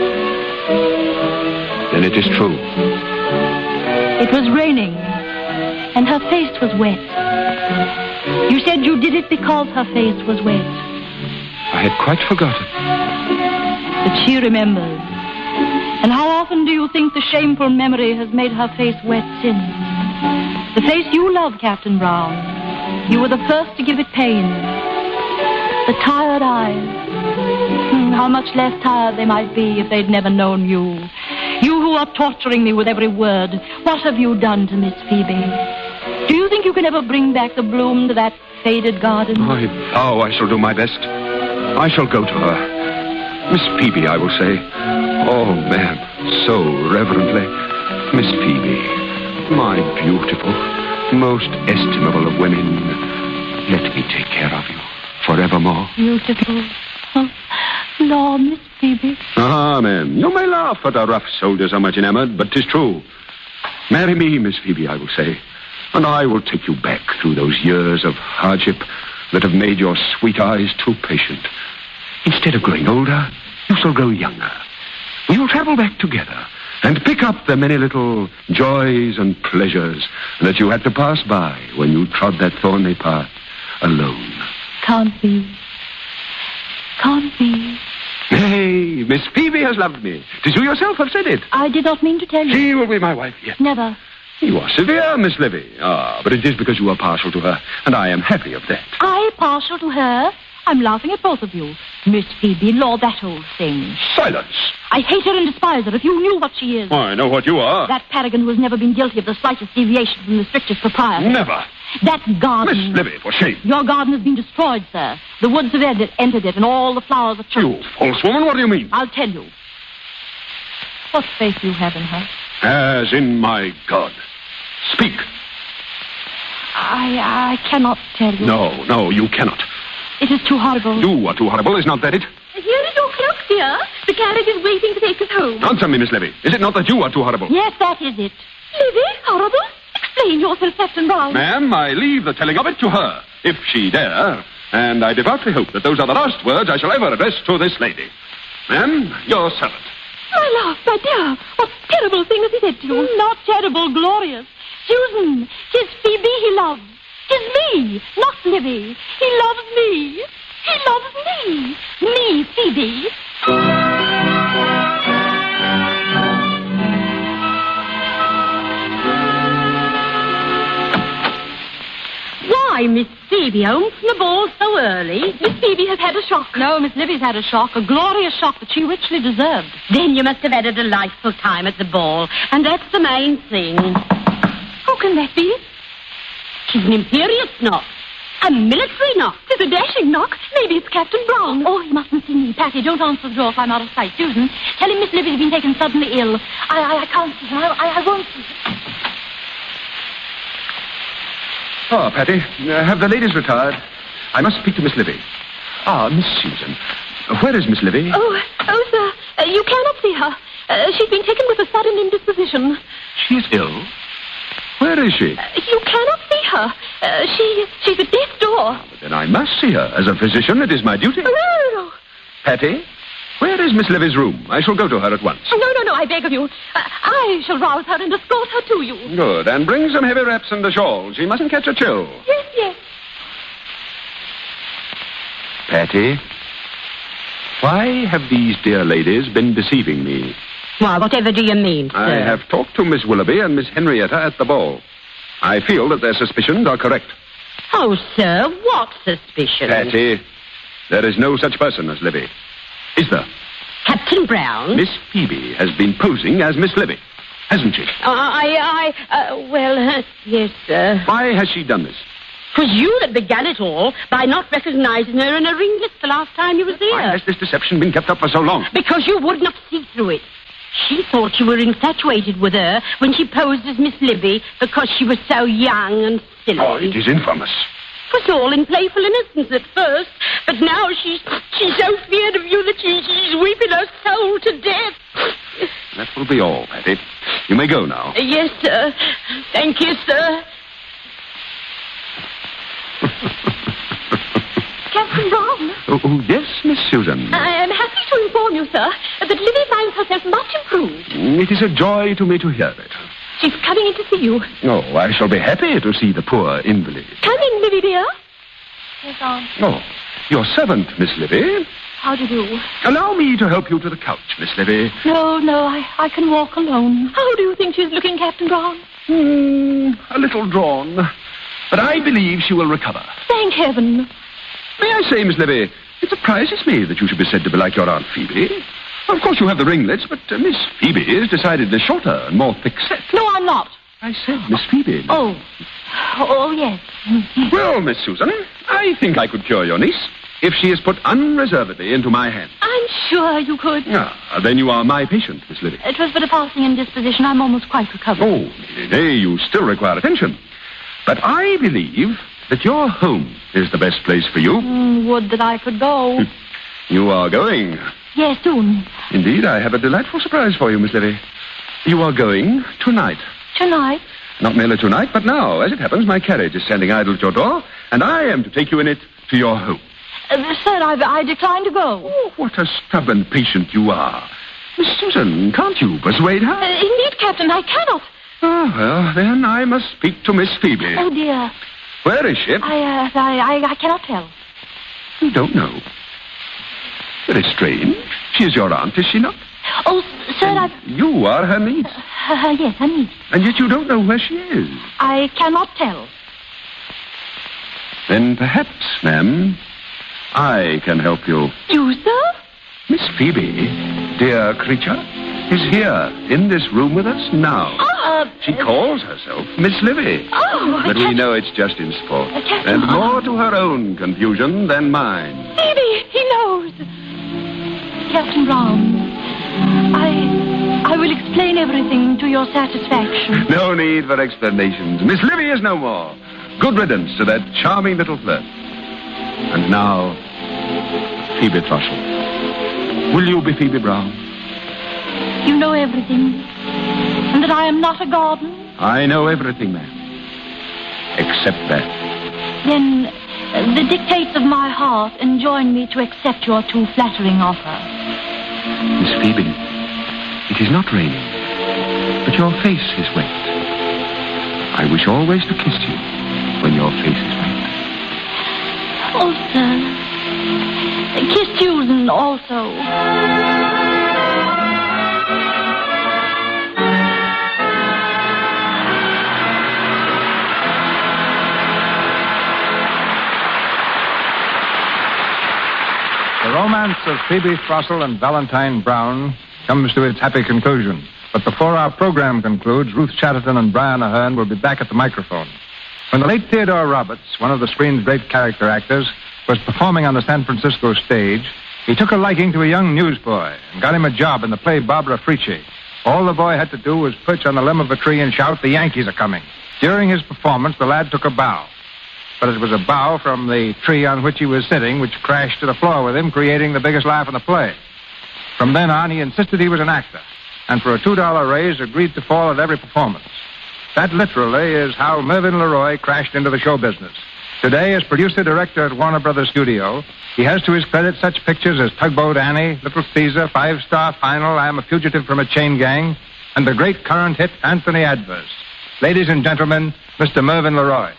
Then it is true. It was raining, and her face was wet. You said you did it because her face was wet. I had quite forgotten. But she remembers. And how often do you think the shameful memory has made her face wet since? The face you love, Captain Brown. You were the first to give it pain. The tired eyes. How much less tired they might be if they'd never known you. You who are torturing me with every word. What have you done to Miss Phoebe? Do you think you can ever bring back the bloom to that faded garden? I vow I shall do my best. I shall go to her. Miss Phoebe, I will say. Oh, ma'am, so reverently. Miss Phoebe, my beautiful, most estimable of women, let me take care of you forevermore. Beautiful. Oh, Lord, Miss Phoebe. Ah, ma'am, you may laugh at a rough soldier so much enamored, but 'tis true. Marry me, Miss Phoebe, I will say, and I will take you back through those years of hardship that have made your sweet eyes too patient. Instead of growing older, you shall grow younger. We will travel back together and pick up the many little joys and pleasures that you had to pass by when you trod that thorny path alone. Can't be. Can't be. Hey, Miss Phoebe has loved me. 'Tis you yourself have said it. I did not mean to tell you. She will be my wife yet. Never. You are severe, Miss Libby. Ah, but it is because you are partial to her, and I am happy of that. I partial to her? I'm laughing at both of you. Miss Phoebe, Lord, that old thing. Silence. I hate her and despise her. If you knew what she is. I know what you are. That paragon who has never been guilty of the slightest deviation from the strictest propriety. Never. That garden. Miss Libby, for shame. Your garden has been destroyed, sir. The woods have entered it, and all the flowers are choked. You false woman, what do you mean? I'll tell you. What faith you have in her? As in my God. Speak. I cannot tell you. No, you cannot. It is too horrible. You are too horrible, is not that it? Here is your cloak, dear. The carriage is waiting to take us home. Answer me, Miss Libby. Is it not that you are too horrible? Yes, that is it. Libby, horrible? Explain yourself, Captain Brown. Ma'am, I leave the telling of it to her, if she dare. And I devoutly hope that those are the last words I shall ever address to this lady. Ma'am, your servant. My love, my dear, what terrible thing has he said to you? Not terrible, glorious. Susan, 'tis Phoebe he loves. 'Tis me, not Libby. He loves me. He loves me. Me, Phoebe. Why, Miss Phoebe, home from the ball so early? Miss Phoebe has had a shock. No, Miss Libby's had a shock, a glorious shock that she richly deserved. Then you must have had a delightful time at the ball, and that's the main thing. Who can that be? She's an imperious knock. A military knock. It's a dashing knock. Maybe it's Captain Brown. Oh, he mustn't see me. Patty, don't answer the door if I'm out of sight. Susan, tell him Miss Libby's been taken suddenly ill. I can't see her. I won't see her. Oh, Patty, have the ladies retired? I must speak to Miss Libby. Ah, Miss Susan. Where is Miss Libby? Oh, sir, you cannot see her. She's been taken with a sudden indisposition. She's ill? Where is she? You cannot see her. She's at death's door. But then I must see her. As a physician, it is my duty. No. Patty, where is Miss Livy's room? I shall go to her at once. No, I beg of you. I shall rouse her and escort her to you. Good, and bring some heavy wraps and a shawl. She mustn't catch a chill. Yes. Patty, why have these dear ladies been deceiving me? Why, whatever do you mean, sir? I have talked to Miss Willoughby and Miss Henrietta at the ball. I feel that their suspicions are correct. Oh, sir, what suspicion? Patty, there is no such person as Livy. Is there? Captain Brown? Miss Phoebe has been posing as Miss Livy, hasn't she? Yes, sir. Why has she done this? 'Twas you that began it all by not recognizing her in a ringlet the last time you was here. Why has this deception been kept up for so long? Because you would not see through it. She thought you were infatuated with her when she posed as Miss Livy because she was so young and silly. Oh, it is infamous. It was all in playful innocence at first, but now she's so feared of you that she's weeping her soul to death. That will be all, Patty. You may go now. Yes, sir. Thank you, sir. Captain Brown. Oh, yes, Miss Susan. I am happy to inform you, sir, that Livy finds herself much improved. It is a joy to me to hear it. She's coming in to see you. Oh, I shall be happy to see the poor invalid. Come in, Livy, dear. Yes, Aunt. Oh, your servant, Miss Livy. How do you do? Allow me to help you to the couch, Miss Livy. No, I can walk alone. How do you think she's looking, Captain Brown? A little drawn. But I believe she will recover. Thank heaven. May I say, Miss Livy, it surprises me that you should be said to be like your Aunt Phoebe. Of course, you have the ringlets, but Miss Phoebe is decidedly shorter and more thick-set. No, I'm not. I said Miss Phoebe. Oh, yes. Well, Miss Susan, I think I could cure your niece if she is put unreservedly into my hands. I'm sure you could. Then you are my patient, Miss Livy. It was but a passing indisposition. I'm almost quite recovered. Oh, nay, you still require attention. But I believe that your home is the best place for you. Would that I could go. You are going. Yes, soon. Indeed, I have a delightful surprise for you, Miss Livy. You are going tonight. Tonight? Not merely tonight, but now. As it happens, my carriage is standing idle at your door, and I am to take you in it to your home. Sir, I decline to go. Oh, what a stubborn patient you are. Miss Susan, can't you persuade her? Indeed, Captain, I cannot. Oh, well, then I must speak to Miss Phoebe. Oh, dear. Where is she? I cannot tell. You don't know. Very strange. She is your aunt, is she not? Oh, sir, You are her niece. Yes, her niece. And yet you don't know where she is. I cannot tell. Then perhaps, ma'am, I can help you. You, sir? Miss Phoebe, dear creature, is here in this room with us now. She calls herself Miss Livy. But we know it's just in sport. And more to her own confusion than mine. Phoebe, he knows. Captain Brown, I will explain everything to your satisfaction. No need for explanations. Miss Livy is no more. Good riddance to that charming little flirt. And now, Phoebe Thrushell. Will you be Phoebe Brown? You know everything. And that I am not a garden? I know everything, ma'am. Except that. Then the dictates of my heart enjoin me to accept your too flattering offer. Miss Phoebe, it is not raining, but your face is wet. I wish always to kiss you when your face is wet. Oh, sir. Kiss Susan also. The romance of Phoebe Thrushell and Valentine Brown comes to its happy conclusion. But before our program concludes, Ruth Chatterton and Brian Ahern will be back at the microphone. When the late Theodore Roberts, one of the screen's great character actors, was performing on the San Francisco stage, he took a liking to a young newsboy and got him a job in the play Barbara Frietchie. All the boy had to do was perch on the limb of a tree and shout, "The Yankees are coming." During his performance, the lad took a bow. But it was a bow from the tree on which he was sitting, which crashed to the floor with him, creating the biggest laugh in the play. From then on, he insisted he was an actor. and for a $2 raise agreed to fall at every performance. That literally is how Mervyn LeRoy crashed into the show business. Today, as producer-director at Warner Brothers Studio, he has to his credit such pictures as Tugboat Annie, Little Caesar, Five-Star Final, I Am a Fugitive from a Chain Gang, and the great current hit Anthony Adverse. Ladies and gentlemen, Mr. Mervyn LeRoy.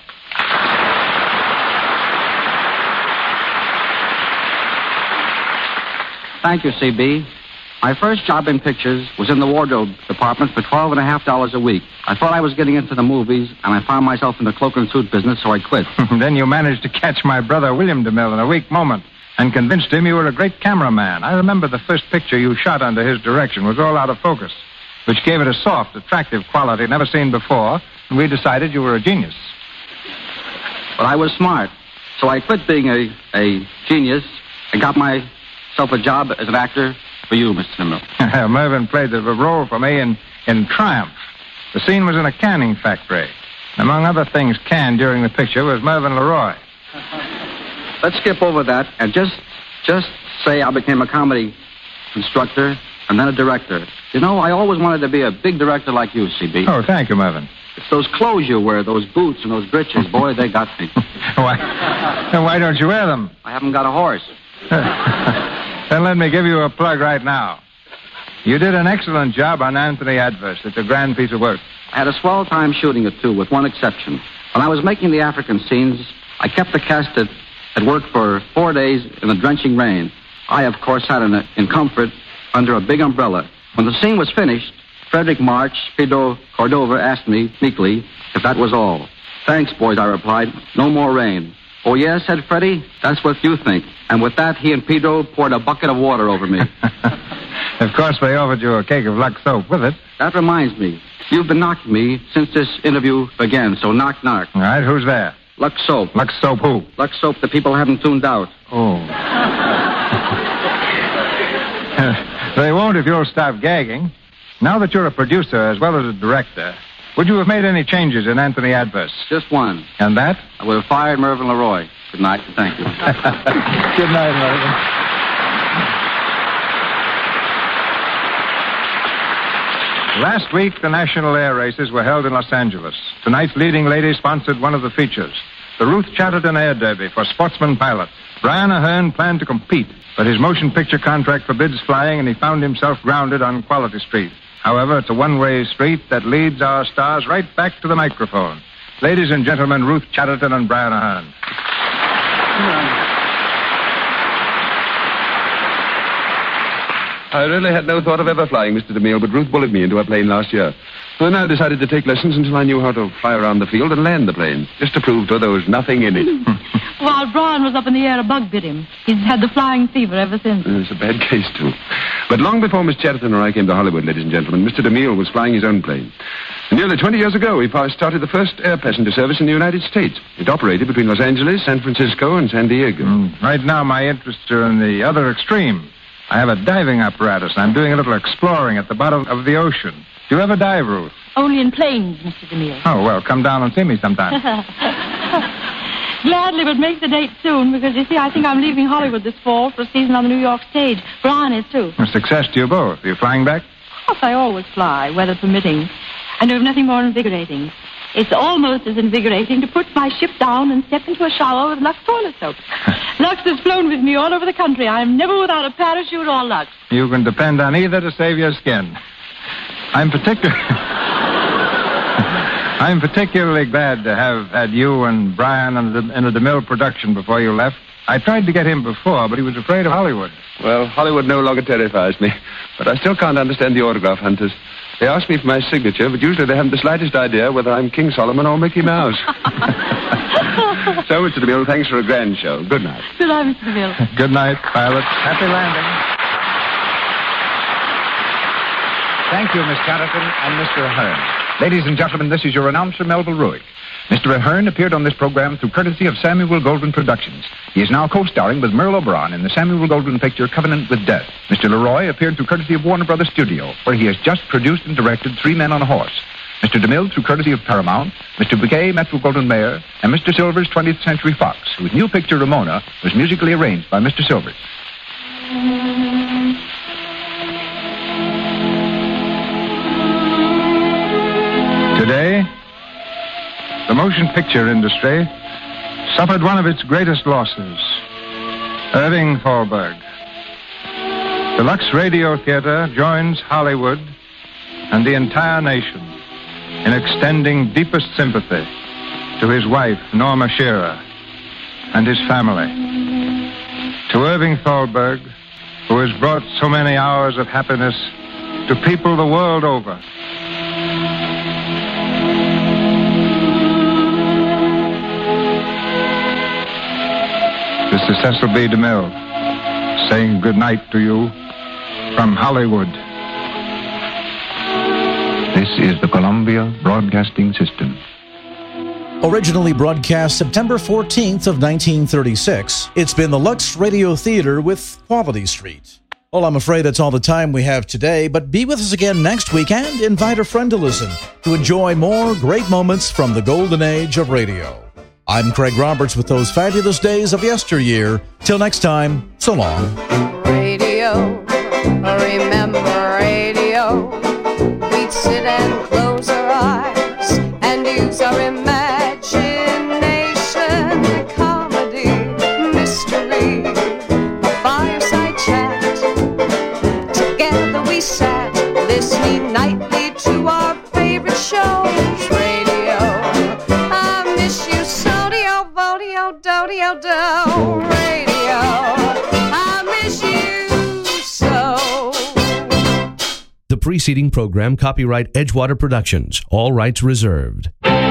Thank you, C.B. My first job in pictures was in the wardrobe department for $12.50 a week. I thought I was getting into the movies, and I found myself in the cloak and suit business, so I quit. Then you managed to catch my brother William DeMille in a weak moment and convinced him you were a great cameraman. I remember the first picture you shot under his direction was all out of focus, which gave it a soft, attractive quality never seen before, and we decided you were a genius. But I was smart, so I quit being a genius and got myself a job as an actor for you, Mr. DeMille. Mervyn played the role for me in Triumph. The scene was in a canning factory. Among other things canned during the picture was Mervyn LeRoy. Let's skip over that and just say I became a comedy instructor and then a director. You know, I always wanted to be a big director like you, C.B. Oh, thank you, Mervyn. It's those clothes you wear, those boots and those breeches. Boy, they got me. Why don't you wear them? I haven't got a horse. Then let me give you a plug right now. You did an excellent job on Anthony Adverse. It's a grand piece of work. I had a swell time shooting it, too, with one exception. When I was making the African scenes, I kept the cast at work for 4 days in the drenching rain. I, of course, sat in comfort under a big umbrella. When the scene was finished, Frederick March, Pedro Cordova asked me, meekly, if that was all. Thanks, boys, I replied. No more rain. Oh, yes, said Freddie. That's what you think. And with that, he and Pedro poured a bucket of water over me. Of course, they offered you a cake of Lux soap with it. That reminds me. You've been knocking me since this interview began, so knock, knock. All right, who's there? Lux soap. Lux soap who? Lux soap the people haven't tuned out. Oh. They won't if you'll stop gagging. Now that you're a producer as well as a director, would you have made any changes in Anthony Adverse? Just one. And that? I would have fired Mervyn LeRoy. Good night, and thank you. Good night, Mervyn. Last week, the National Air Races were held in Los Angeles. Tonight's leading lady sponsored one of the features, the Ruth Chatterton Air Derby for sportsman pilots. Brian Ahern planned to compete, but his motion picture contract forbids flying, and he found himself grounded on Quality Street. However, it's a one-way street that leads our stars right back to the microphone. Ladies and gentlemen, Ruth Chatterton and Brian Ahern. I really had no thought of ever flying, Mr. DeMille, but Ruth bullied me into a plane last year. So then I decided to take lessons until I knew how to fly around the field and land the plane, just to prove to her there was nothing in it. While Brian was up in the air, a bug bit him. He's had the flying fever ever since. It's a bad case, too. But long before Miss Chatterton or I came to Hollywood, ladies and gentlemen, Mr. DeMille was flying his own plane. And nearly 20 years ago, he started the first air passenger service in the United States. It operated between Los Angeles, San Francisco, and San Diego. Right now, my interests are in the other extreme. I have a diving apparatus. I'm doing a little exploring at the bottom of the ocean. Do you ever dive, Ruth? Only in planes, Mr. DeMille. Oh, well, come down and see me sometime. Gladly, but make the date soon, because, you see, I think I'm leaving Hollywood this fall for a season on the New York stage. Brian is, too. Well, success to you both. Are you flying back? Of course, I always fly, weather permitting. I know of nothing more invigorating. It's almost as invigorating to put my ship down and step into a shower with Lux toilet soap. Lux has flown with me all over the country. I'm never without a parachute or Lux. You can depend on either to save your skin. I'm particularly glad to have had you and Brian in a DeMille production before you left. I tried to get him before, but he was afraid of Hollywood. Well, Hollywood no longer terrifies me, but I still can't understand the autograph hunters. They ask me for my signature, but usually they haven't the slightest idea whether I'm King Solomon or Mickey Mouse. So, Mr. DeMille, thanks for a grand show. Good night. Good night, Mr. DeMille. Good night, pilots. Happy landing. Thank you, Miss Chatterton and Mr. Ahern. Ladies and gentlemen, this is your announcer, Melville Ruick. Mr. Ahern appeared on this program through courtesy of Samuel Goldwyn Productions. He is now co-starring with Merle Oberon in the Samuel Goldwyn picture Covenant with Death. Mr. LeRoy appeared through courtesy of Warner Brothers Studio, where he has just produced and directed Three Men on a Horse. Mr. DeMille through courtesy of Paramount, Mr. Bouquet, Metro-Goldwyn-Mayer, and Mr. Silvers, 20th Century Fox, whose new picture Ramona was musically arranged by Mr. Silvers. motion picture industry suffered one of its greatest losses, Irving Thalberg. The Lux Radio Theater joins Hollywood and the entire nation in extending deepest sympathy to his wife, Norma Shearer, and his family. To Irving Thalberg, who has brought so many hours of happiness to people the world over. This is Cecil B. DeMille saying good night to you from Hollywood. This is the Columbia Broadcasting System. Originally broadcast September 14th of 1936, it's been the Lux Radio Theater with Quality Street. Well, I'm afraid that's all the time we have today, but be with us again next week and invite a friend to listen to enjoy more great moments from the golden age of radio. I'm Craig Roberts with those fabulous days of yesteryear. Till next time, so long. Radio, remember radio. We'd sit and close our eyes and use our imagination. Comedy, mystery, a fireside chat. Together we sat, listening nightly to our favorite shows. Radio, I miss you, sodio, vodio, dodio, do. Radio, I miss you so. The preceding program, copyright Edgewater Productions, all rights reserved.